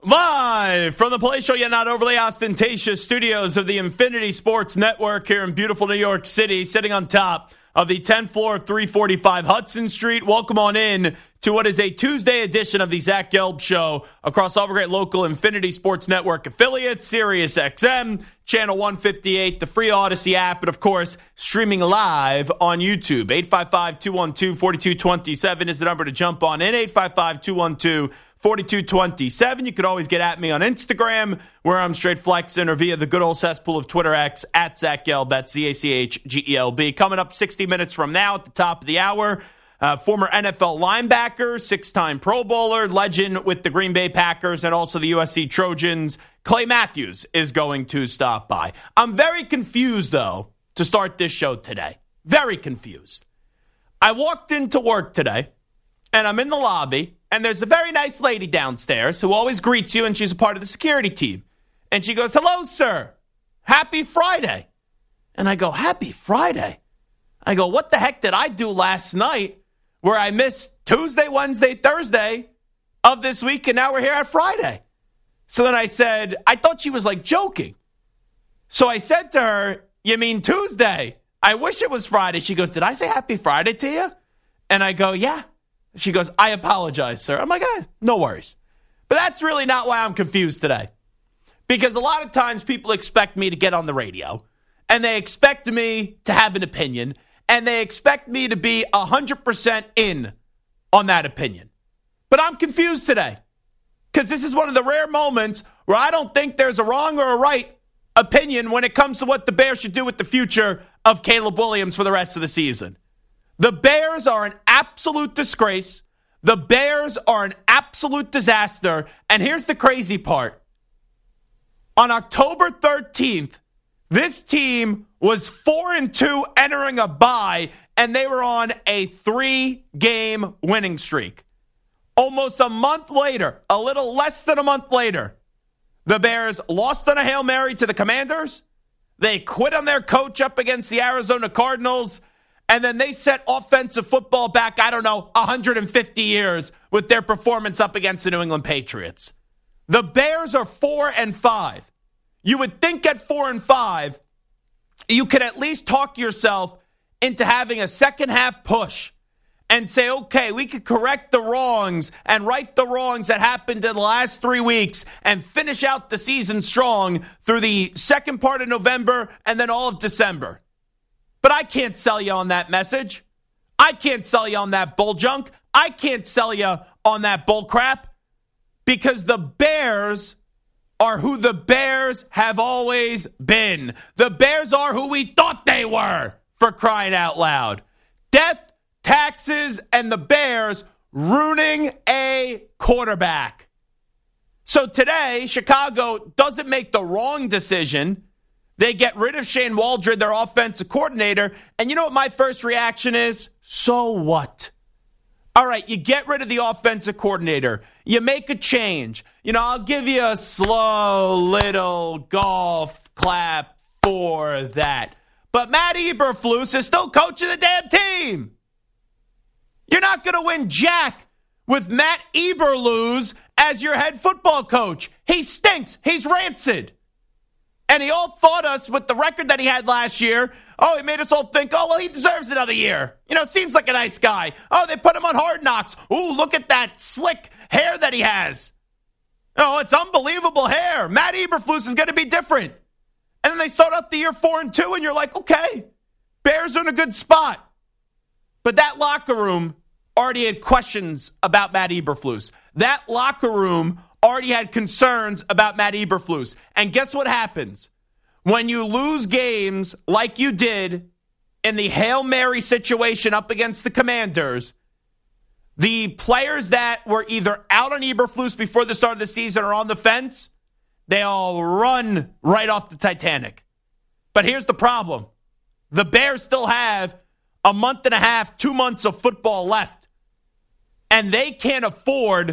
Live from the palatial yet not overly ostentatious studios of the Infinity Sports Network here in beautiful New York City, sitting on top of the 10th floor of 345 Hudson Street. Welcome on in to what is a Tuesday edition of the Zach Gelb Show across all the great local Infinity Sports Network affiliates, Sirius XM, Channel 158, the free Odyssey app, and of course, streaming live on YouTube. 855-212-4227 is the number to jump on in. 855-212-4227. You could always get at me on Instagram, where I'm straight flexing, or via the good old cesspool of Twitter X, at Zach Gelb, that's ZACHGELB. Coming up 60 minutes from now at the top of the hour, former NFL linebacker, six-time Pro Bowler, legend with the Green Bay Packers and also the USC Trojans, Clay Matthews is going to stop by. I'm very confused, though, to start this show today. Very confused. I walked into work today, and I'm in the lobby, and there's a very nice lady downstairs who always greets you, and she's a part of the security team. And she goes, "Hello, sir. Happy Friday." And I go, "Happy Friday?" I go, "What the heck did I do last night where I missed Tuesday, Wednesday, Thursday of this week, and now we're here at Friday?" So then I said, I thought she was like joking. So I said to her, "You mean Tuesday? I wish it was Friday." She goes, "Did I say happy Friday to you?" And I go, "Yeah." She goes, "I apologize, sir." I'm like, no worries. But that's really not why I'm confused today. Because a lot of times people expect me to get on the radio, and they expect me to have an opinion, and they expect me to be 100% in on that opinion. But I'm confused today. Because this is one of the rare moments where I don't think there's a wrong or a right opinion when it comes to what the Bears should do with the future of Caleb Williams for the rest of the season. The Bears are an absolute disgrace. The Bears are an absolute disaster. And here's the crazy part. On October 13th, this team was 4-2 entering a bye, and they were on a 3-game winning streak. Almost a month later, a little less than a month later, the Bears lost on a Hail Mary to the Commanders. They quit on their coach up against the Arizona Cardinals. And then they set offensive football back, 150 years with their performance up against the New England Patriots. The Bears are 4-5. You would think at 4-5, you could at least talk yourself into having a second half push and say, okay, we could correct the wrongs and right the wrongs that happened in the last 3 weeks and finish out the season strong through the second part of November and then all of December. But I can't sell you on that message. I can't sell you on that bull junk. I can't sell you on that bull crap, because the Bears are who the Bears have always been. The Bears are who we thought they were, for crying out loud. Death, taxes, and the Bears ruining a quarterback. So today, Chicago doesn't make the wrong decision. They get rid of Shane Waldron, their offensive coordinator. And you know what my first reaction is? So what? All right, you get rid of the offensive coordinator. You make a change. I'll give you a slow little golf clap for that. But Matt Eberflus is still coaching the damn team. You're not going to win jack with Matt Eberflus as your head football coach. He stinks. He's rancid. And he all thought us with the record that he had last year. Oh, he made us all think, oh, well, he deserves another year. Seems like a nice guy. Oh, they put him on Hard Knocks. Ooh, look at that slick hair that he has. Oh, it's unbelievable hair. Matt Eberflus is going to be different. And then they start out the year 4-2, and you're like, okay, Bears are in a good spot. But that locker room already had questions about Matt Eberflus. That locker room already had concerns about Matt Eberflus. And guess what happens? When you lose games like you did in the Hail Mary situation up against the Commanders, the players that were either out on Eberflus before the start of the season or on the fence, they all run right off the Titanic. But here's the problem. The Bears still have a month and a half, 2 months of football left. And they can't afford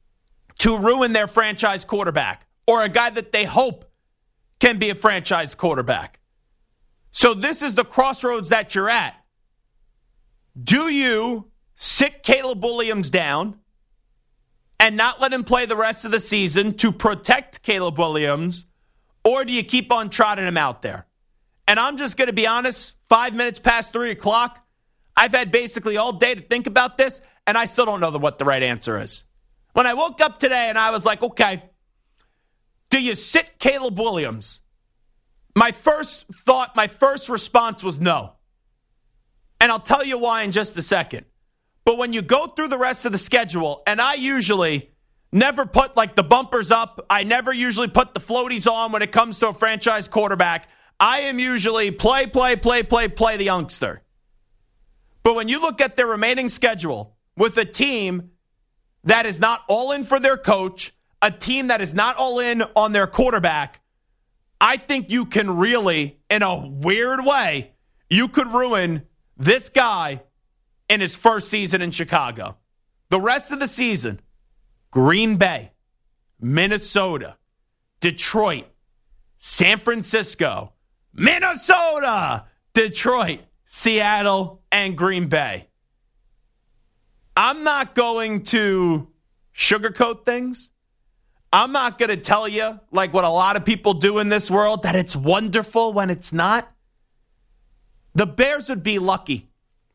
to ruin their franchise quarterback or a guy that they hope can be a franchise quarterback. So this is the crossroads that you're at. Do you sit Caleb Williams down and not let him play the rest of the season to protect Caleb Williams, or do you keep on trotting him out there? And I'm just going to be honest, 5 minutes past 3 o'clock, I've had basically all day to think about this, and I still don't know what the right answer is. When I woke up today and I was like, okay, do you sit Caleb Williams? My first response was no. And I'll tell you why in just a second. But when you go through the rest of the schedule, and I usually never put like the bumpers up, I never usually put the floaties on when it comes to a franchise quarterback. I am usually play the youngster. But when you look at their remaining schedule with a team that is not all in for their coach, a team that is not all in on their quarterback, I think you can really, in a weird way, you could ruin this guy in his first season in Chicago. The rest of the season, Green Bay, Minnesota, Detroit, San Francisco, Minnesota, Detroit, Seattle, and Green Bay. I'm not going to sugarcoat things. I'm not going to tell you, like what a lot of people do in this world, that it's wonderful when it's not. The Bears would be lucky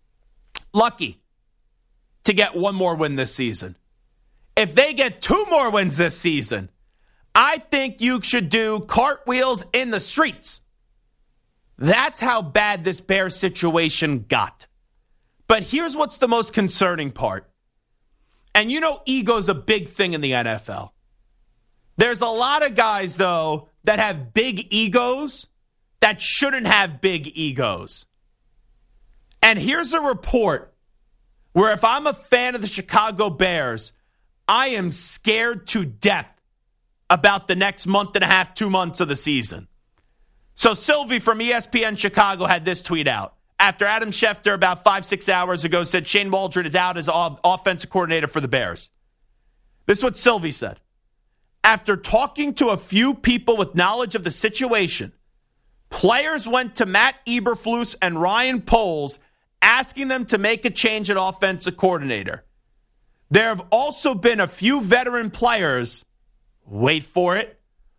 to get one more win this season. If they get 2 more wins this season, I think you should do cartwheels in the streets. That's how bad this Bears situation got. But here's what's the most concerning part. And you know ego's a big thing in the NFL. There's a lot of guys, though, that have big egos that shouldn't have big egos. And here's a report where if I'm a fan of the Chicago Bears, I am scared to death about the next month and a half, 2 months of the season. So Sylvie from ESPN Chicago had this tweet out. After Adam Schefter about 5-6 hours ago said Shane Waldron is out as offensive coordinator for the Bears. This is what Sylvie said. After talking to a few people with knowledge of the situation, players went to Matt Eberflus and Ryan Poles asking them to make a change at offensive coordinator. There have also been a few veteran players, wait for it,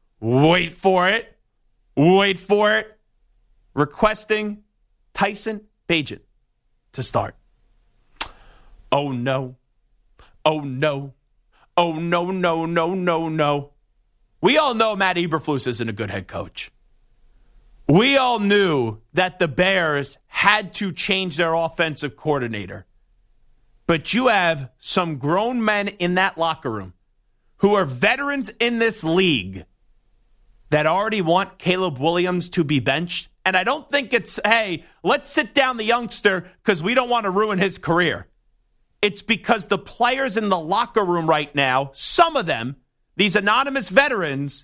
requesting Tyson Bagent to start. Oh, no. Oh, no. Oh, no. We all know Matt Eberflus isn't a good head coach. We all knew that the Bears had to change their offensive coordinator. But you have some grown men in that locker room who are veterans in this league that already want Caleb Williams to be benched. And I don't think it's, hey, let's sit down the youngster because we don't want to ruin his career. It's because the players in the locker room right now, some of them, these anonymous veterans,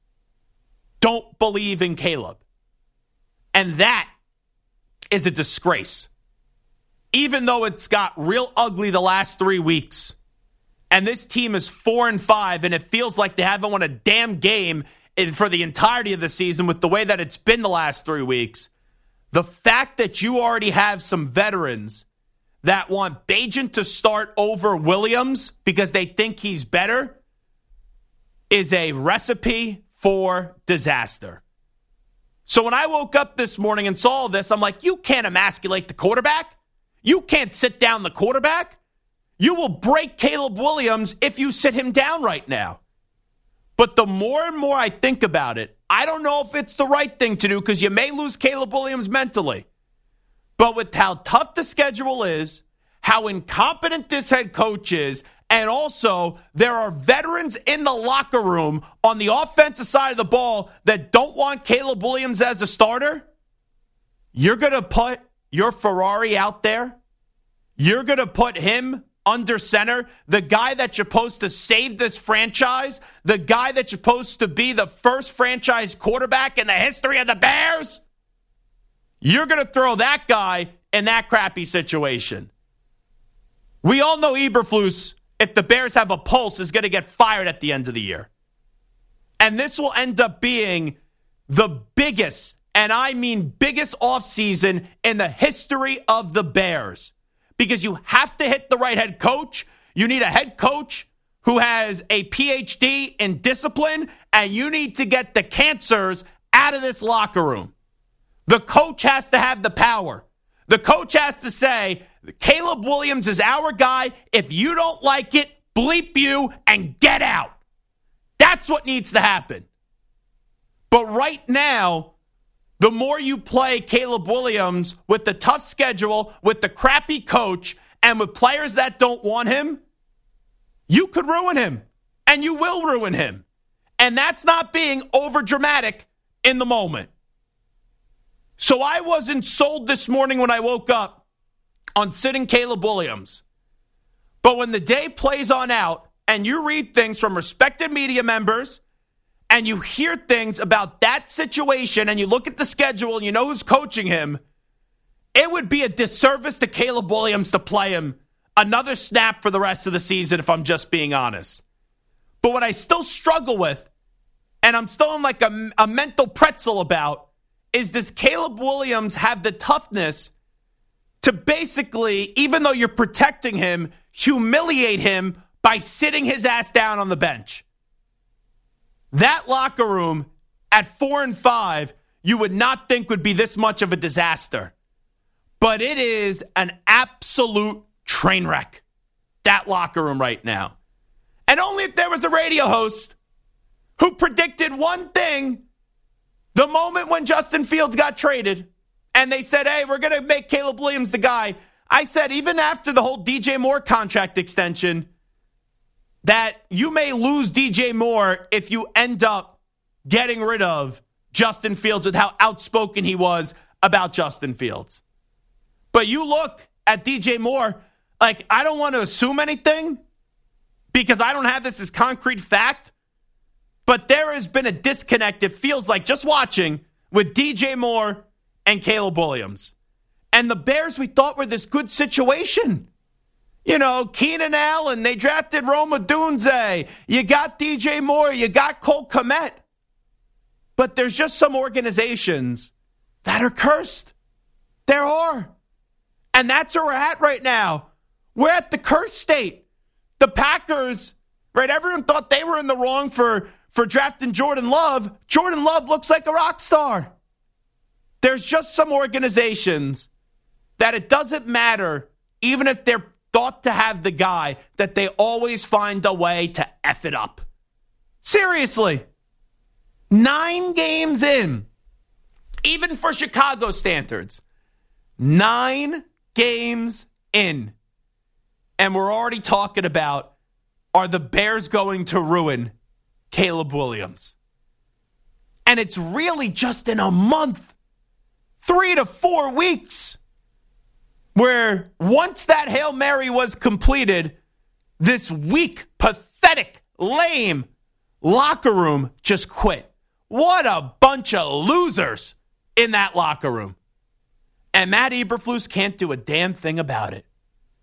don't believe in Caleb. And that is a disgrace. Even though it's got real ugly the last 3 weeks, and this team is 4-5, and it feels like they haven't won a damn game for the entirety of the season with the way that it's been the last 3 weeks, the fact that you already have some veterans that want Bagent to start over Williams because they think he's better is a recipe for disaster. So when I woke up this morning and saw all this, I'm like, you can't emasculate the quarterback. You can't sit down the quarterback. You will break Caleb Williams if you sit him down right now. But the more and more I think about it, I don't know if it's the right thing to do because you may lose Caleb Williams mentally. But with how tough the schedule is, how incompetent this head coach is, and also there are veterans in the locker room on the offensive side of the ball that don't want Caleb Williams as a starter, you're going to put your Ferrari out there? You're going to put him under center? The guy that's supposed to save this franchise? The guy that's supposed to be the first franchise quarterback in the history of the Bears? You're going to throw that guy in that crappy situation. We all know Eberflus, if the Bears have a pulse, is going to get fired at the end of the year. And this will end up being the biggest, and I mean biggest offseason in the history of the Bears. Because you have to hit the right head coach. You need a head coach who has a PhD in discipline, and you need to get the cancers out of this locker room. The coach has to have the power. The coach has to say, Caleb Williams is our guy. If you don't like it, bleep you and get out. That's what needs to happen. But right now, the more you play Caleb Williams with the tough schedule, with the crappy coach, and with players that don't want him, you could ruin him. And you will ruin him. And that's not being overdramatic in the moment. So I wasn't sold this morning when I woke up on sitting Caleb Williams. But when the day plays on out and you read things from respected media members and you hear things about that situation and you look at the schedule and you know who's coaching him, it would be a disservice to Caleb Williams to play him another snap for the rest of the season, if I'm just being honest. But what I still struggle with, and I'm still in like a mental pretzel about, is does Caleb Williams have the toughness to basically, even though you're protecting him, humiliate him by sitting his ass down on the bench? That locker room at 4-5, you would not think would be this much of a disaster. But it is an absolute train wreck, that locker room right now. And only if there was a radio host who predicted one thing the moment when Justin Fields got traded, and they said, hey, we're going to make Caleb Williams the guy. I said, even after the whole DJ Moore contract extension, that you may lose DJ Moore if you end up getting rid of Justin Fields with how outspoken he was about Justin Fields. But you look at DJ Moore, like, I don't want to assume anything because I don't have this as concrete fact, but there has been a disconnect, it feels like, just watching, with DJ Moore and Caleb Williams. And the Bears, we thought, were this good situation. You know, Keenan Allen, they drafted Rome Odunze. You got DJ Moore, you got Cole Kmet. But there's just some organizations that are cursed. There are. And that's where we're at right now. We're at the cursed state. The Packers, right, everyone thought they were in the wrong for drafting Jordan Love. Jordan Love looks like a rock star. There's just some organizations that it doesn't matter, even if they're thought to have the guy, that they always find a way to F it up. Seriously. 9 games in, even for Chicago standards, 9 games in, and we're already talking about, are the Bears going to ruin Caleb Williams? And it's really just in a month, 3 to 4 weeks, where once that Hail Mary was completed, this weak, pathetic, lame locker room just quit. What a bunch of losers in that locker room. And Matt Eberflus can't do a damn thing about it.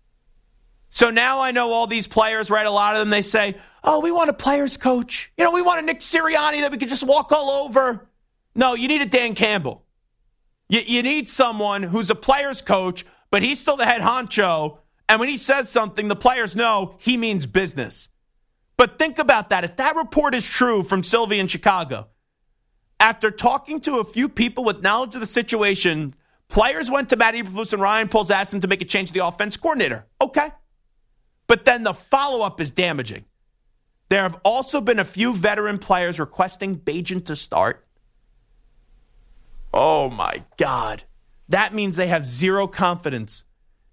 So now I know all these players, right? A lot of them, they say, oh, we want a players coach. You know, we want a Nick Sirianni that we could just walk all over. No, you need a Dan Campbell. You need someone who's a players coach, but he's still the head honcho. And when he says something, the players know he means business. But think about that. If that report is true from Sylvie in Chicago, after talking to a few people with knowledge of the situation, players went to Matt Eberflus and Ryan Poles, asked him to make a change to the offense coordinator. Okay. But then the follow-up is damaging. There have also been a few veteran players requesting Bagent to start. Oh, my God. That means they have zero confidence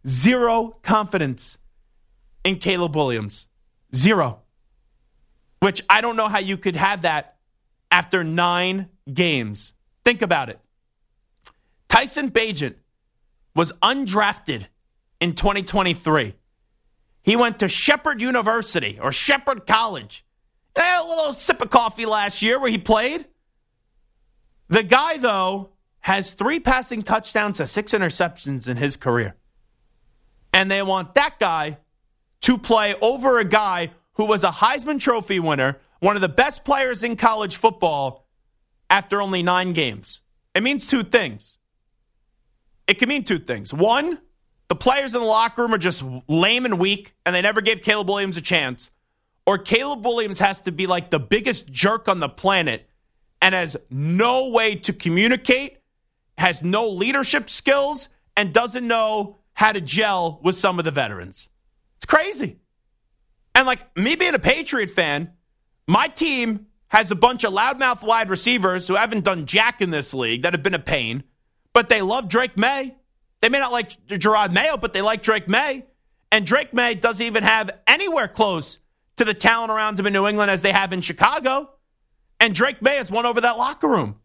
in Caleb Williams. Zero. Which I don't know how you could have that after 9 games. Think about it. Tyson Bagent was undrafted in 2023. He went to Shepherd University or Shepherd College. They had a little sip of coffee last year where he played. The guy, though, has 3 passing touchdowns and 6 interceptions in his career. And they want that guy to play over a guy who was a Heisman Trophy winner, one of the best players in college football, after only 9 games. It means 2 things. It can mean 2 things. One, the players in the locker room are just lame and weak, and they never gave Caleb Williams a chance. or Caleb Williams has to be like the biggest jerk on the planet and has no way to communicate, has no leadership skills, and doesn't know how to gel with some of the veterans. It's crazy. And like me being a Patriot fan, my team has a bunch of loudmouth wide receivers who haven't done jack in this league that have been a pain, but they love Drake May. They may not like Gerard Mayo, but they like Drake May. And Drake May doesn't even have anywhere close to the talent around him in New England as they have in Chicago. And Drake May has won over that locker room.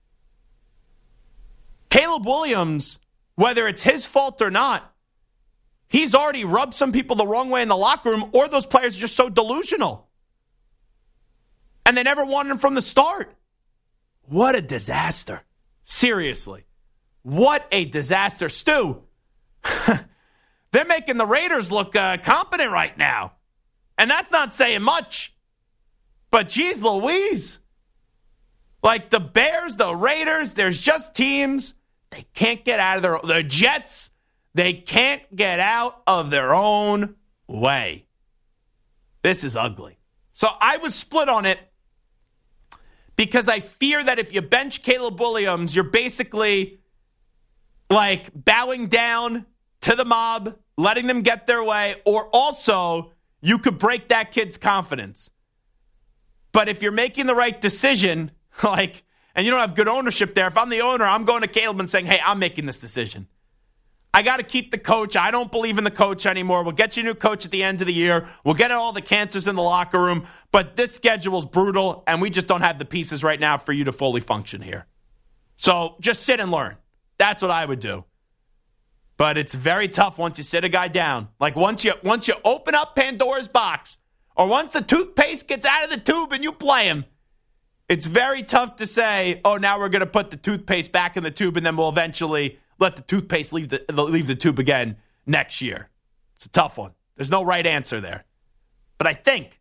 Caleb Williams, whether it's his fault or not, he's already rubbed some people the wrong way in the locker room, or those players are just so delusional. And they never wanted him from the start. What a disaster. Seriously. What a disaster. Stu, they're making the Raiders look competent right now. And that's not saying much. But geez Louise. Like the Bears, the Raiders, there's just teams. They can't get out of the Jets. They can't get out of their own way. This is ugly. So I was split on it because I fear that if you bench Caleb Williams, you're basically like bowing down to the mob, letting them get their way, or also you could break that kid's confidence. But if you're making the right decision, like, and you don't have good ownership there, if I'm the owner, I'm going to Caleb and saying, hey, I'm making this decision. I got to keep the coach. I don't believe in the coach anymore. We'll get you a new coach at the end of the year. We'll get all the cancers in the locker room. But this schedule is brutal, and we just don't have the pieces right now for you to fully function here. So just sit and learn. That's what I would do. But it's very tough once you sit a guy down. Like once you open up Pandora's box, or once the toothpaste gets out of the tube and you play him, it's very tough to say, oh, now we're going to put the toothpaste back in the tube and then we'll eventually let the toothpaste leave the tube again next year. It's a tough one. There's no right answer there. But I think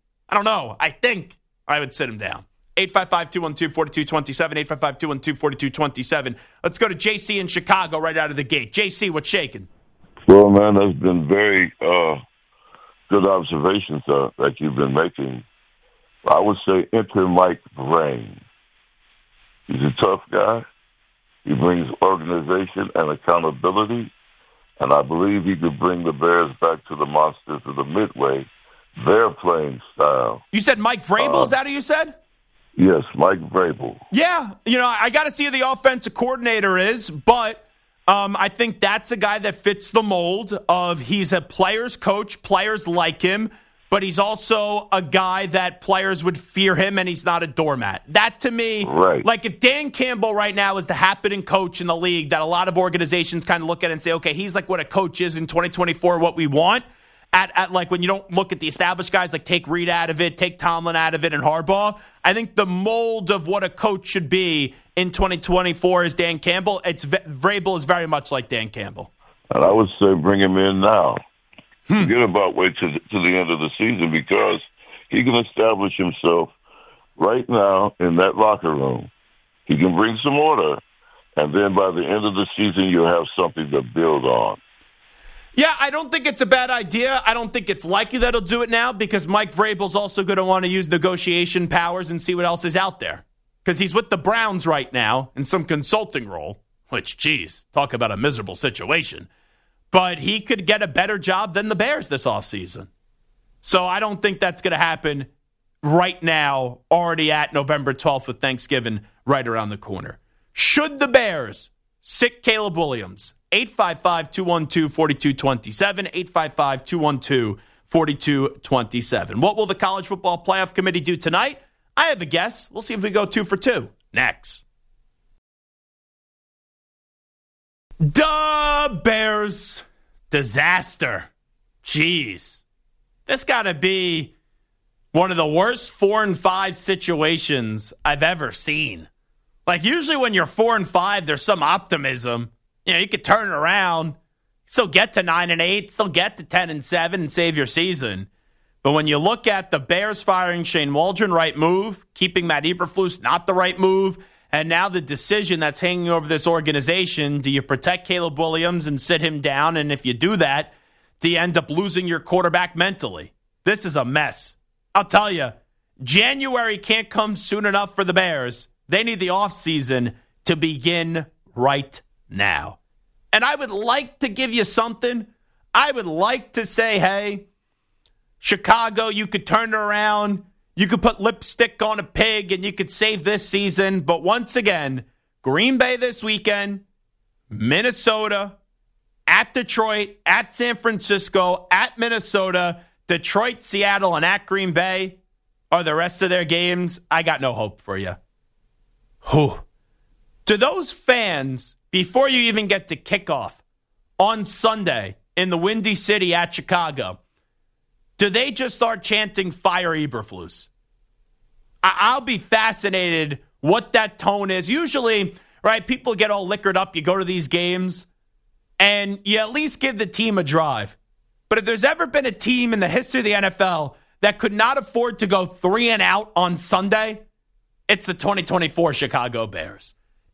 I would sit him down. 855-212-4227, 855-212-4227. Let's go to JC in Chicago right out of the gate. JC, what's shaking? Well, man, that's been very good observations that you've been making. I would say enter Mike Vrain. He's a tough guy. He brings organization and accountability, and I believe he could bring the Bears back to the Monsters of the Midway, their playing style. You said Mike Vrabel? Is that who you said? Yes, Mike Vrabel. Yeah, I got to see who the offensive coordinator is, but I think that's a guy that fits the mold of he's a player's coach, players like him, but he's also a guy that players would fear him, and he's not a doormat. That, to me, right. Like if Dan Campbell right now is the happening coach in the league that a lot of organizations kind of look at and say, okay, he's like what a coach is in 2024, what we want. At like when you don't look at the established guys, like take Reed out of it, take Tomlin out of it, and Harbaugh. I think the mold of what a coach should be in 2024 is Dan Campbell. Vrabel is very much like Dan Campbell. And I would say bring him in now. Forget about wait to the end of the season, because he can establish himself right now in that locker room. He can bring some order, and then by the end of the season, you'll have something to build on. Yeah, I don't think it's a bad idea. I don't think it's likely that he'll do it now, because Mike Vrabel's also going to want to use negotiation powers and see what else is out there. Because he's with the Browns right now in some consulting role, which, geez, talk about a miserable situation. But he could get a better job than the Bears this offseason. So I don't think that's going to happen right now, already at November 12th with Thanksgiving right around the corner. Should the Bears sit Caleb Williams? 855-212-4227, 855-212-4227. What will the College Football Playoff Committee do tonight? I have a guess. We'll see if we go 2 for 2. Next. Duh, Bears. Disaster. Jeez. This got to be one of the worst 4-5 situations I've ever seen. Like, usually when you're 4-5, there's some optimism. You could turn it around, still get to 9-8, still get to 10-7 and save your season. But when you look at the Bears firing Shane Waldron, right move, keeping Matt Eberflus, not the right move, and now the decision that's hanging over this organization, do you protect Caleb Williams and sit him down? And if you do that, do you end up losing your quarterback mentally? This is a mess. I'll tell you, January can't come soon enough for the Bears. They need the offseason to begin right now. And I would like to give you something. I would like to say, hey, Chicago, you could turn it around. You could put lipstick on a pig and you could save this season. But once again, Green Bay this weekend, Minnesota, at Detroit, at San Francisco, at Minnesota, Detroit, Seattle, and at Green Bay are the rest of their games. I got no hope for you. Whew. To those fans, before you even get to kickoff on Sunday in the Windy City at Chicago, do they just start chanting Fire Eberflus? I'll be fascinated what that tone is. Usually, right, people get all liquored up. You go to these games, and you at least give the team a drive. But if there's ever been a team in the history of the NFL that could not afford to go 3 and out on Sunday, it's the 2024 Chicago Bears.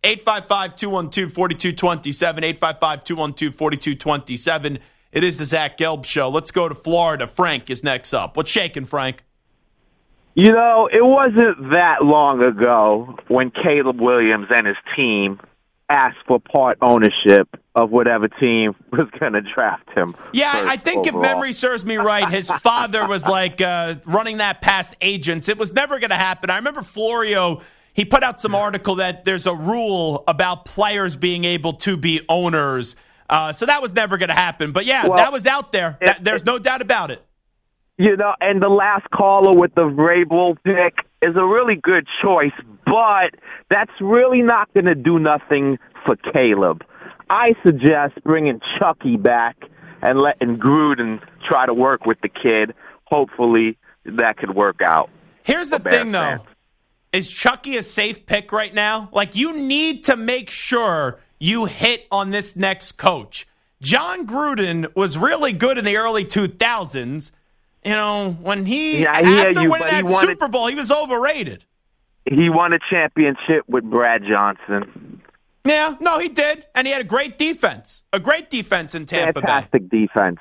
855-212-4227, 855-212-4227. It is the Zach Gelb Show. Let's go to Florida. Frank is next up. What's shaking, Frank? You know, it wasn't that long ago when Caleb Williams and his team asked for part ownership of whatever team was going to draft him. Yeah, I think overall. If memory serves me right, his father was like running that past agents. It was never going to happen. I remember Florio, he put out some article that there's a rule about players being able to be owners. So that was never going to happen. But, yeah, that was out there. There's no doubt about it. You know, and the last caller with the Vrabel pick is a really good choice, but that's really not going to do nothing for Caleb. I suggest bringing Chucky back and letting Gruden try to work with the kid. Hopefully that could work out. Here's the thing, though. Is Chucky a safe pick right now? Like, you need to make sure you hit on this next coach. John Gruden was really good in the early 2000s. You know, when after winning that Super Bowl, he was overrated. He won a championship with Brad Johnson. Yeah, no, he did. And he had a great defense. A great defense in Tampa Bay. Fantastic defense.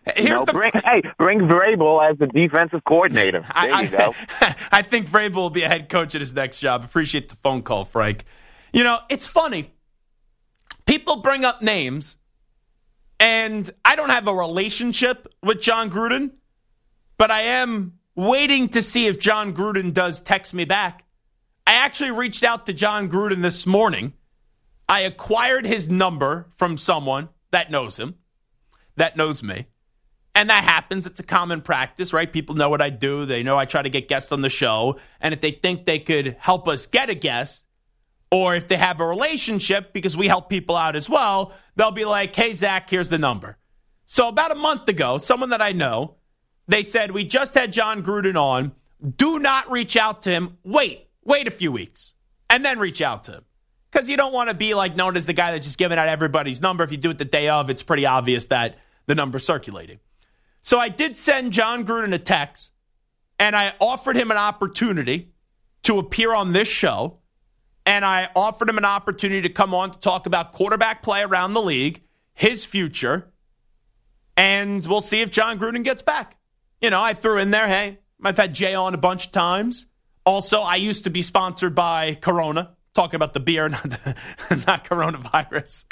Bring Vrabel as the defensive coordinator. There you go. I think Vrabel will be a head coach at his next job. Appreciate the phone call, Frank. You know, it's funny. People bring up names, and I don't have a relationship with John Gruden, but I am waiting to see if John Gruden does text me back. I actually reached out to John Gruden this morning. I acquired his number from someone that knows him, that knows me. And that happens. It's a common practice, right? People know what I do. They know I try to get guests on the show. And if they think they could help us get a guest, or if they have a relationship, because we help people out as well, they'll be like, hey, Zach, here's the number. So about a month ago, someone that I know, they said, we just had John Gruden on. Do not reach out to him. Wait a few weeks, and then reach out to him. Because you don't want to be like known as the guy that's just giving out everybody's number. If you do it the day of, it's pretty obvious that the number's circulating. So I did send John Gruden a text, and I offered him an opportunity to appear on this show, and I offered him an opportunity to come on to talk about quarterback play around the league, his future, and we'll see if John Gruden gets back. You know, I threw in there, hey, I've had Jay on a bunch of times. Also, I used to be sponsored by Corona. Talking about the beer, not coronavirus.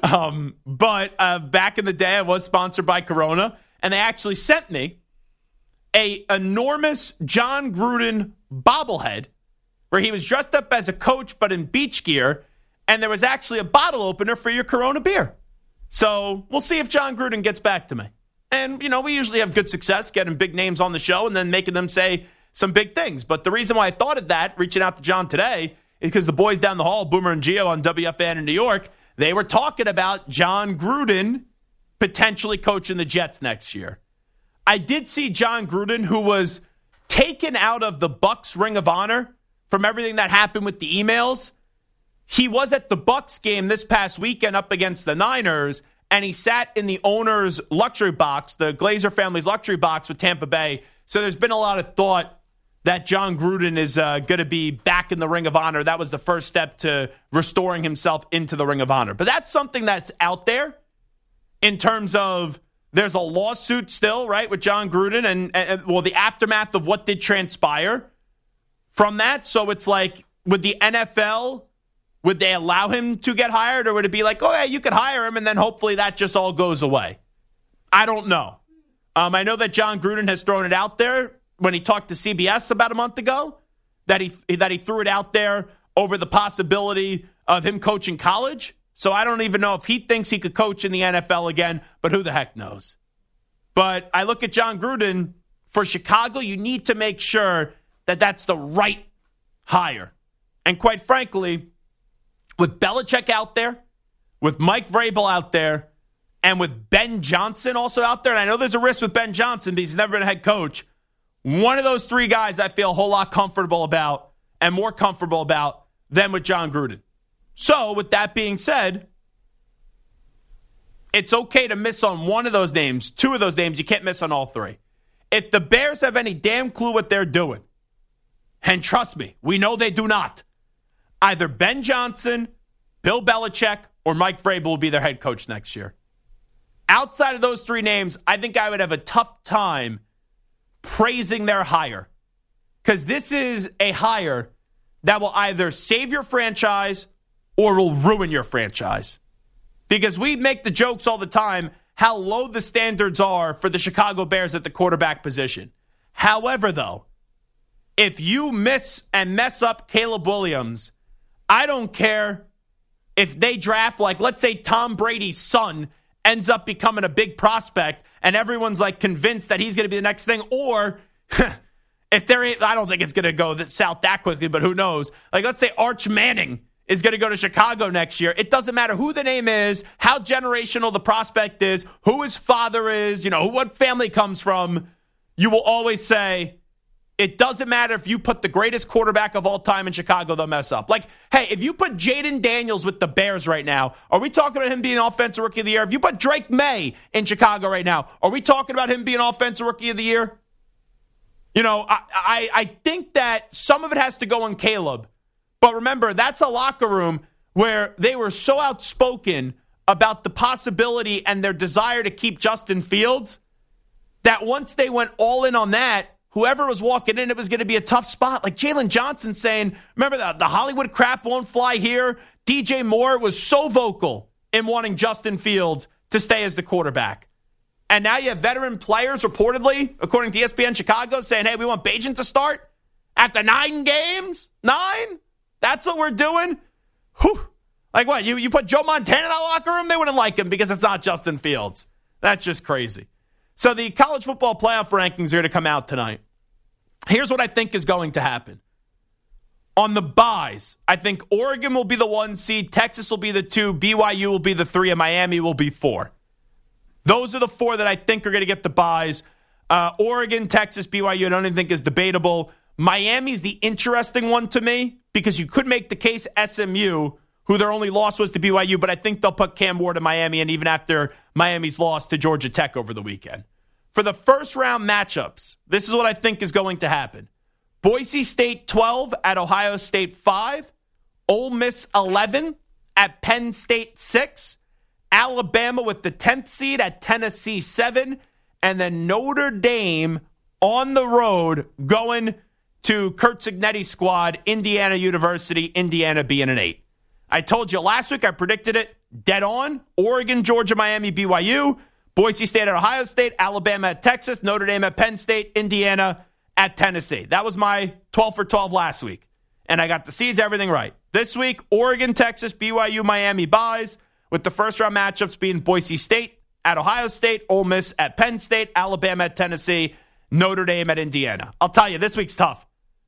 But back in the day, I was sponsored by Corona, and they actually sent me a enormous John Gruden bobblehead where he was dressed up as a coach but in beach gear, and there was actually a bottle opener for your Corona beer. So we'll see if John Gruden gets back to me. And, you know, we usually have good success getting big names on the show and then making them say some big things. But the reason why I thought of that, reaching out to John today, is because the boys down the hall, Boomer and Gio on WFAN in New York, they were talking about John Gruden potentially coaching the Jets next year. I did see John Gruden, who was taken out of the Bucs Ring of Honor from everything that happened with the emails. He was at the Bucs game this past weekend up against the Niners, and he sat in the owner's luxury box, the Glazer family's luxury box with Tampa Bay. So there's been a lot of thought that John Gruden is going to be back in the Ring of Honor. That was the first step to restoring himself into the Ring of Honor. But that's something that's out there in terms of There's a lawsuit still, right, with John Gruden and the aftermath of what did transpire from that. So it's like, would the NFL, would they allow him to get hired, or would it be like, oh, yeah, you could hire him and then hopefully that just all goes away? I don't know. I know that John Gruden has thrown it out there when he talked to CBS about a month ago, that he threw it out there over the possibility of him coaching college. So I don't even know if he thinks he could coach in the NFL again, but who the heck knows? But I look at John Gruden. For Chicago, you need to make sure that that's the right hire. And quite frankly, with Belichick out there, with Mike Vrabel out there, and with Ben Johnson also out there, and I know there's a risk with Ben Johnson because he's never been a head coach, one of those three guys I feel a whole lot comfortable about and more comfortable about than with John Gruden. So, with that being said, it's okay to miss on one of those names, two of those names. You can't miss on all three. If the Bears have any damn clue what they're doing, and trust me, we know they do not, either Ben Johnson, Bill Belichick, or Mike Vrabel will be their head coach next year. Outside of those three names, I think I would have a tough time praising their hire, because this is a hire that will either save your franchise or will ruin your franchise. Because we make the jokes all the time how low the standards are for the Chicago Bears at the quarterback position. However, though, if you miss and mess up Caleb Williams, I don't care if they draft, like, let's say Tom Brady's son ends up becoming a big prospect and everyone's like convinced that he's going to be the next thing, or if there ain't, I don't think it's going to go south that quickly, but who knows? Like, let's say Arch Manning is going to go to Chicago next year. It doesn't matter who the name is, how generational the prospect is, who his father is, what family comes from. You will always say, it doesn't matter if you put the greatest quarterback of all time in Chicago, they'll mess up. Like, hey, if you put Jaden Daniels with the Bears right now, are we talking about him being Offensive Rookie of the Year? If you put Drake May in Chicago right now, are we talking about him being Offensive Rookie of the Year? I think that some of it has to go on Caleb. But remember, that's a locker room where they were so outspoken about the possibility and their desire to keep Justin Fields that once they went all in on that, whoever was walking in, it was going to be a tough spot. Like Jalen Johnson saying, remember the Hollywood crap won't fly here? DJ Moore was so vocal in wanting Justin Fields to stay as the quarterback. And now you have veteran players reportedly, according to ESPN Chicago, saying, hey, we want Bagent to start after 9 games? 9? That's what we're doing? Whew. Like what? You put Joe Montana in that locker room? They wouldn't like him because it's not Justin Fields. That's just crazy. So the college football playoff rankings are going to come out tonight. Here's what I think is going to happen. On the byes, I think Oregon will be the 1 seed, Texas will be the 2, BYU will be the 3, and Miami will be 4. Those are the 4 that I think are going to get the byes. Oregon, Texas, BYU, I don't even think is debatable. Miami's the interesting one to me because you could make the case SMU, who their only loss was to BYU, but I think they'll put Cam Ward in Miami, and even after Miami's loss to Georgia Tech over the weekend. For the first round matchups, this is what I think is going to happen. Boise State 12 at Ohio State 5. Ole Miss 11 at Penn State 6. Alabama with the 10th seed at Tennessee 7. And then Notre Dame on the road going to Kurt Cignetti's squad, Indiana University, Indiana being an 8. I told you last week, I predicted it dead on. Oregon, Georgia, Miami, BYU. Boise State at Ohio State, Alabama at Texas, Notre Dame at Penn State, Indiana at Tennessee. That was my 12 for 12 last week. And I got the seeds, everything right. This week, Oregon, Texas, BYU, Miami buys, with the first round matchups being Boise State at Ohio State, Ole Miss at Penn State, Alabama at Tennessee, Notre Dame at Indiana. I'll tell you, this week's tough.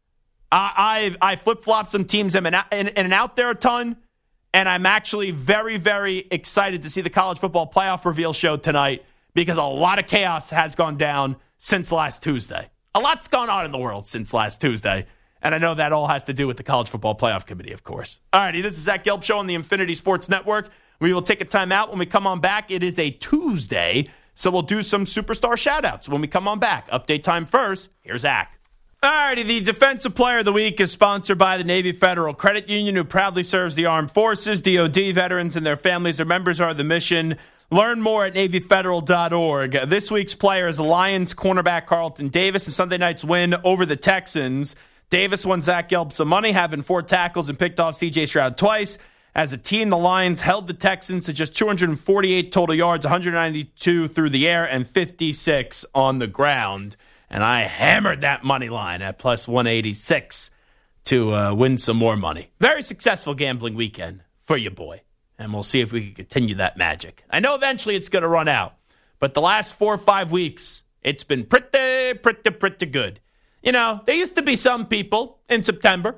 I flip-flopped some teams in and out there a ton. And I'm actually very, very excited to see the college football playoff reveal show tonight because a lot of chaos has gone down since last Tuesday. A lot's gone on in the world since last Tuesday. And I know that all has to do with the college football playoff committee, of course. All right, this is Zach Gelb Show on the Infinity Sports Network. We will take a time out. When we come on back, it is a Tuesday, so we'll do some superstar shout-outs when we come on back. Update time first. Here's Zach. All righty, the Defensive Player of the Week is sponsored by the Navy Federal Credit Union, who proudly serves the armed forces. DoD veterans and their families or members are the mission. Learn more at NavyFederal.org. This week's player is Lions cornerback Carlton Davis. And Sunday night's win over the Texans. Davis won Zach Gelb some money, having 4 tackles and picked off C.J. Stroud twice. As a team, the Lions held the Texans to just 248 total yards, 192 through the air, and 56 on the ground. And I hammered that money line at plus 186 to win some more money. Very successful gambling weekend for you, boy. And we'll see if we can continue that magic. I know eventually it's going to run out. But the last 4 or 5 weeks, it's been pretty good. You know, there used to be some people in September,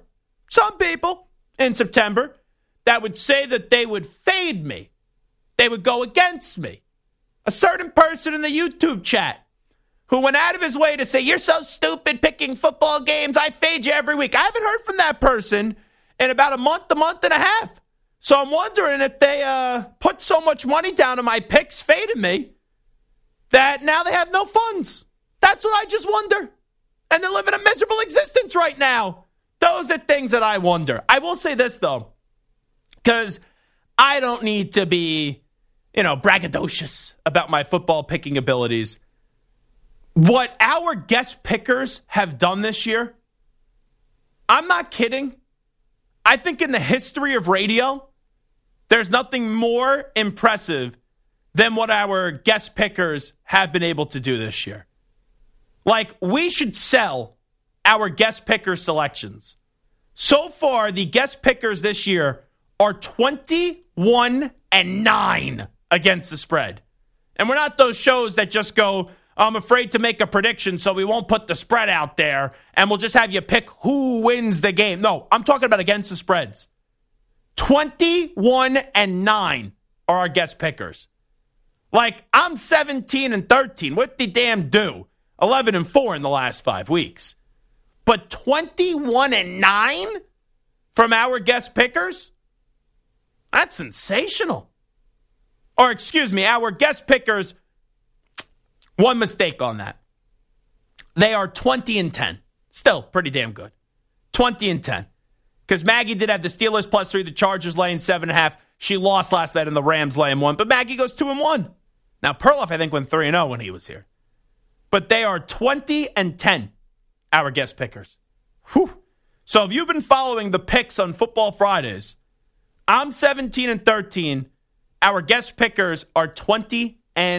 that would say that they would fade me. They would go against me. A certain person in the YouTube chat who went out of his way to say, you're so stupid picking football games. I fade you every week. I haven't heard from that person in about a month and a half. So I'm wondering if they put so much money down on my picks fading me that now they have no funds. That's what I just wonder. And they're living a miserable existence right now. Those are things that I wonder. I will say this, though, because I don't need to be, braggadocious about my football picking abilities. What our guest pickers have done this year, I'm not kidding. I think in the history of radio, there's nothing more impressive than what our guest pickers have been able to do this year. Like, we should sell our guest picker selections. So far, the guest pickers this year are 21-9 against the spread. And we're not those shows that just go, I'm afraid to make a prediction, so we won't put the spread out there, and we'll just have you pick who wins the game. No, I'm talking about against the spreads. 21-9 are our guest pickers. Like, I'm 17-13. What the damn do? 11-4 in the last 5 weeks. But 21-9 from our guest pickers? That's sensational. Or, excuse me, our guest pickers, one mistake on that. They are 20-10. Still pretty damn good. 20-10. Because Maggie did have the Steelers +3, the Chargers laying 7.5. She lost last night and the Rams laying 1. But Maggie goes 2-1. Now, Perloff, I think, went 3-0 when he was here. But they are 20-10, our guest pickers. Whew. So if you've been following the picks on Football Fridays, I'm 17-13. Our guest pickers are 20-10.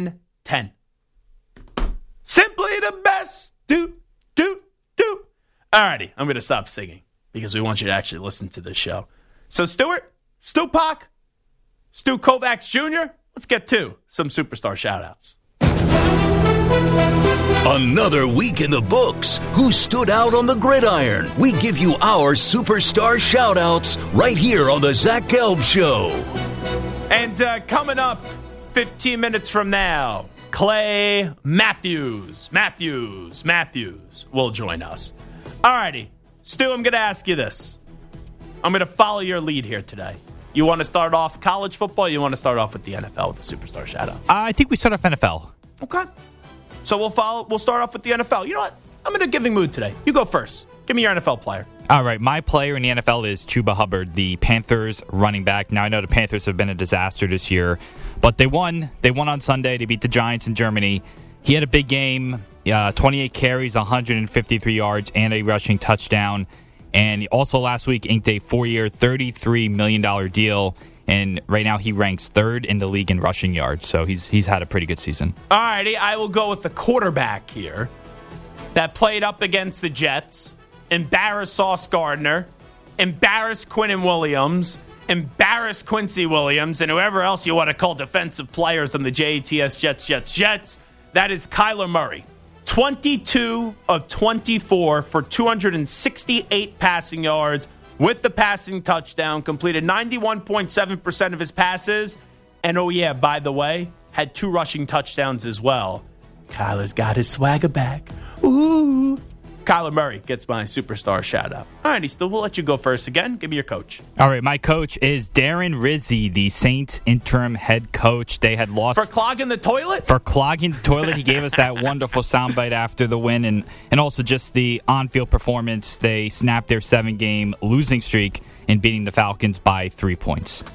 Simply the best. Do. Alrighty, I'm going to stop singing because we want you to actually listen to this show. So Stuart, Stu Pac, Stu Kovacs Jr., let's get to some superstar shout-outs. Another week in the books. Who stood out on the gridiron? We give you our superstar shout-outs right here on the Zach Gelb Show. And coming up 15 minutes from now, Clay Matthews will join us. Alrighty, Stu, I'm going to ask you this. I'm going to follow your lead here today. You want to start off college football, or you want to start off with the NFL with the superstar shout-outs? I think we start off NFL. Okay. So we'll start off with the NFL. You know what? I'm in a giving mood today. You go first. Give me your NFL player. All right. My player in the NFL is Chuba Hubbard, the Panthers running back. Now, I know the Panthers have been a disaster this year, but they won. They won on Sunday. They beat the Giants in Germany. He had a big game, 28 carries, 153 yards, and a rushing touchdown. And also last week inked a 4-year, $33 million deal. And right now he ranks 3rd in the league in rushing yards. So he's had a pretty good season. All righty, I will go with the quarterback here that played up against the Jets, embarrassed Sauce Gardner, embarrassed Quinnen Williams, embarrassed Quincy Williams, and whoever else you want to call defensive players on the JETS Jets. That is Kyler Murray. 22 of 24 for 268 passing yards with the passing touchdown, completed 91.7% of his passes, and oh yeah, by the way, had 2 rushing touchdowns as well. Kyler's got his swagger back. Ooh. Kyler Murray gets my superstar shout-out. All right, we'll let you go first again. Give me your coach. All right, my coach is Darren Rizzi, the Saints interim head coach. They had lost... For clogging the toilet? For clogging the toilet. He gave us that wonderful soundbite after the win, and also just the on-field performance. They snapped their 7-game losing streak in beating the Falcons by 3 points.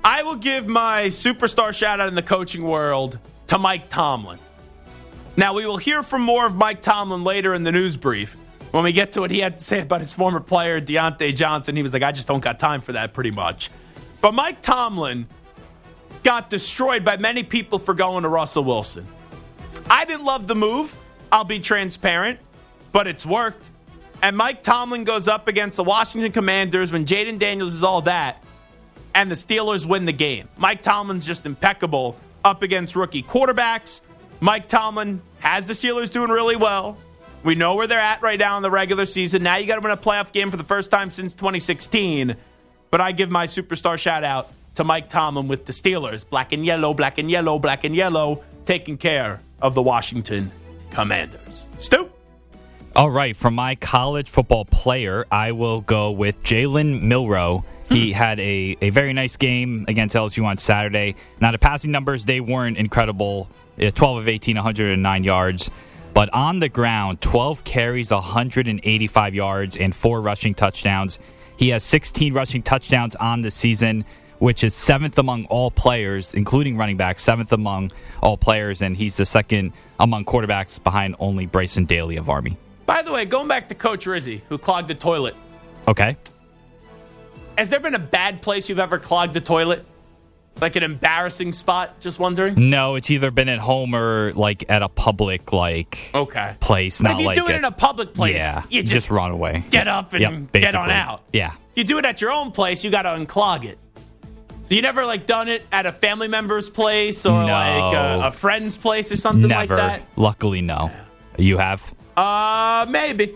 I will give my superstar shout-out in the coaching world to Mike Tomlin. Now, we will hear from more of Mike Tomlin later in the news brief. When we get to what he had to say about his former player, Deontay Johnson, he was like, I just don't got time for that, pretty much. But Mike Tomlin got destroyed by many people for going to Russell Wilson. I didn't love the move. I'll be transparent, but it's worked. And Mike Tomlin goes up against the Washington Commanders when Jaden Daniels is all that, and the Steelers win the game. Mike Tomlin's just impeccable up against rookie quarterbacks. Mike Tomlin has the Steelers doing really well. We know where they're at right now in the regular season. Now you got to win a playoff game for the first time since 2016. But I give my superstar shout-out to Mike Tomlin with the Steelers. Black and yellow, black and yellow, black and yellow, taking care of the Washington Commanders. Stu? All right, for my college football player, I will go with Jalen Milroe. He had a very nice game against LSU on Saturday. Now, the passing numbers, they weren't incredible. 12 of 18, 109 yards. But on the ground, 12 carries, 185 yards, and 4 rushing touchdowns. He has 16 rushing touchdowns on the season, which is 7th among all players, including running backs, 7th among all players, and he's the 2nd among quarterbacks behind only Bryson Daly of Army. By the way, going back to Coach Rizzi, who clogged the toilet. Okay. Has there been a bad place you've ever clogged the toilet? Like an embarrassing spot? Just wondering? No, it's either been at home or like at a public place. But if you do it in a public place, yeah, you just run away. Get up and get on out. Yeah. You do it at your own place, you got to unclog it. So you never done it at a family member's place or a friend's place or something like that? Luckily, no. You have? Maybe.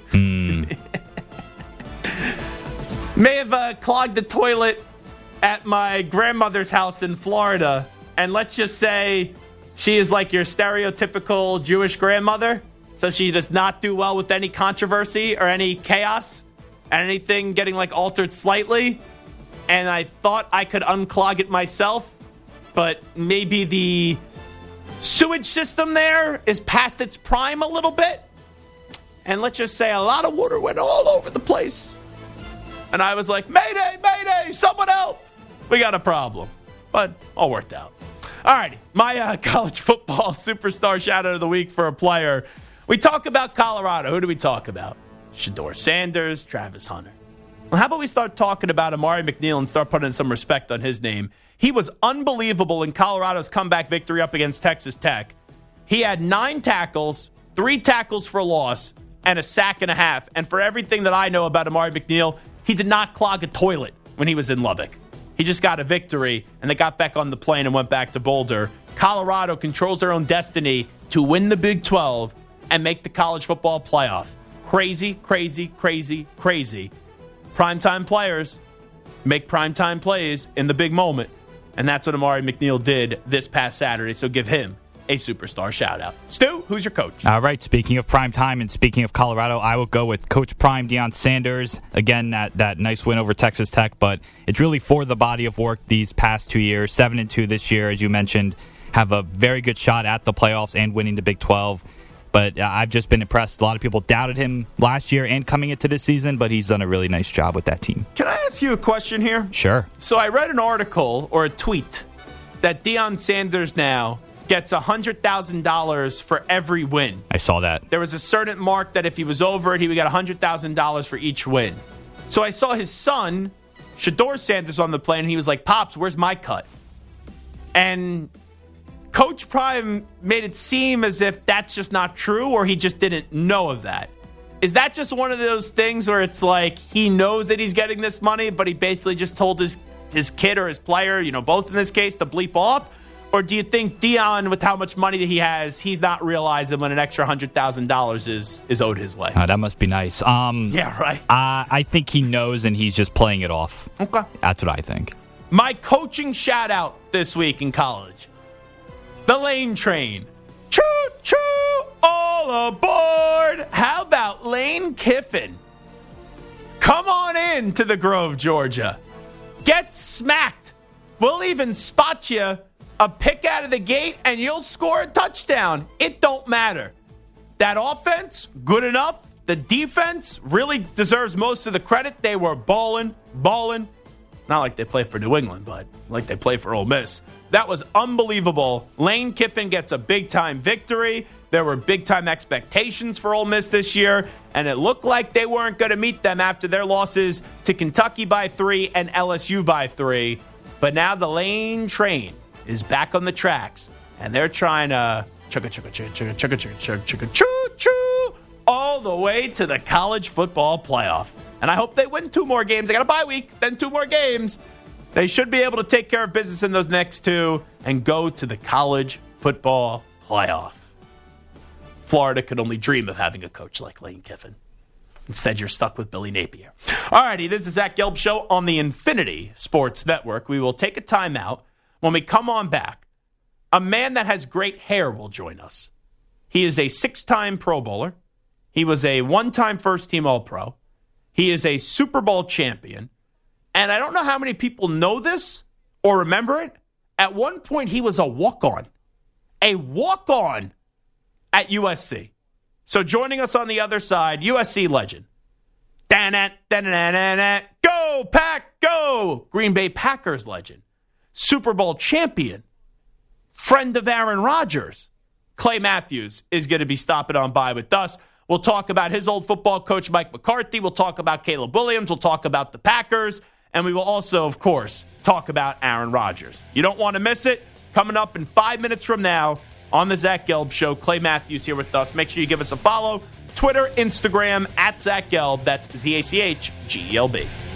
May have clogged the toilet at my grandmother's house in Florida, and let's just say she is like your stereotypical Jewish grandmother, so she does not do well with any controversy or any chaos and anything getting altered slightly, and I thought I could unclog it myself, but maybe the sewage system there is past its prime a little bit, and let's just say a lot of water went all over the place, and I was like, Mayday, Mayday, someone help! We got a problem, but all worked out. All right, my college football superstar shout-out of the week for a player. We talk about Colorado. Who do we talk about? Shedeur Sanders, Travis Hunter. Well, how about we start talking about Amari McNeil and start putting some respect on his name? He was unbelievable in Colorado's comeback victory up against Texas Tech. He had 9 tackles, 3 tackles for loss, and a sack and a half. And for everything that I know about Amari McNeil, he did not clog a toilet when he was in Lubbock. He just got a victory, and they got back on the plane and went back to Boulder. Colorado controls their own destiny to win the Big 12 and make the college football playoff. Crazy, crazy, crazy, crazy. Primetime players make primetime plays in the big moment, and that's what Amari McNeil did this past Saturday, so give him a superstar shout-out. Stu, who's your coach? All right, speaking of prime time and speaking of Colorado, I will go with Coach Prime Deion Sanders. Again, that nice win over Texas Tech, but it's really for the body of work these past 2 years. 7-2 this year, as you mentioned, have a very good shot at the playoffs and winning the Big 12. But I've just been impressed. A lot of people doubted him last year and coming into this season, but he's done a really nice job with that team. Can I ask you a question here? Sure. So I read an article or a tweet that Deion Sanders now gets $100,000 for every win. I saw that. There was a certain mark that if he was over it, he would get $100,000 for each win. So I saw his son, Shedeur Sanders, on the plane, and he was like, Pops, where's my cut? And Coach Prime made it seem as if that's just not true, or he just didn't know of that. Is that just one of those things where it's like he knows that he's getting this money, but he basically just told his kid or his player, both in this case, to bleep off? Or do you think Deion, with how much money that he has, he's not realizing when an extra $100,000 is owed his way? Oh, that must be nice. Yeah, right. I think he knows and he's just playing it off. Okay. That's what I think. My coaching shout-out this week in college. The Lane Train. Choo-choo, all aboard. How about Lane Kiffin? Come on in to the Grove, Georgia. Get smacked. We'll even spot you a pick out of the gate, and you'll score a touchdown. It don't matter. That offense, good enough. The defense really deserves most of the credit. They were balling. Not like they play for New England, but like they play for Ole Miss. That was unbelievable. Lane Kiffin gets a big-time victory. There were big-time expectations for Ole Miss this year, and it looked like they weren't going to meet them after their losses to Kentucky by 3 and LSU by 3. But now the Lane train is back on the tracks, and they're trying to choo-choo all the way to the college football playoff. And I hope they win 2 more games. They got a bye week, then 2 more games. They should be able to take care of business in those next 2 and go to the college football playoff. Florida could only dream of having a coach like Lane Kiffin. Instead, you're stuck with Billy Napier. All right, it is the Zach Gelb Show on the Infinity Sports Network. We will take a timeout. When we come on back, a man that has great hair will join us. He is a 6-time Pro Bowler. He was a 1-time first-team All-Pro. He is a Super Bowl champion. And I don't know how many people know this or remember it. At one point, he was a walk-on. A walk-on at USC. So joining us on the other side, USC legend. Go, Pack, go! Green Bay Packers legend. Super Bowl champion. Friend of Aaron Rodgers. Clay Matthews is going to be stopping on by with us. We'll talk about his old football coach, Mike McCarthy. We'll talk about Caleb Williams. We'll talk about the Packers. And we will also, of course, talk about Aaron Rodgers. You don't want to miss it. Coming up in 5 minutes from now on the Zach Gelb Show. Clay Matthews here with us. Make sure you give us a follow. Twitter, Instagram, @Zach Gelb. That's ZACHGELB.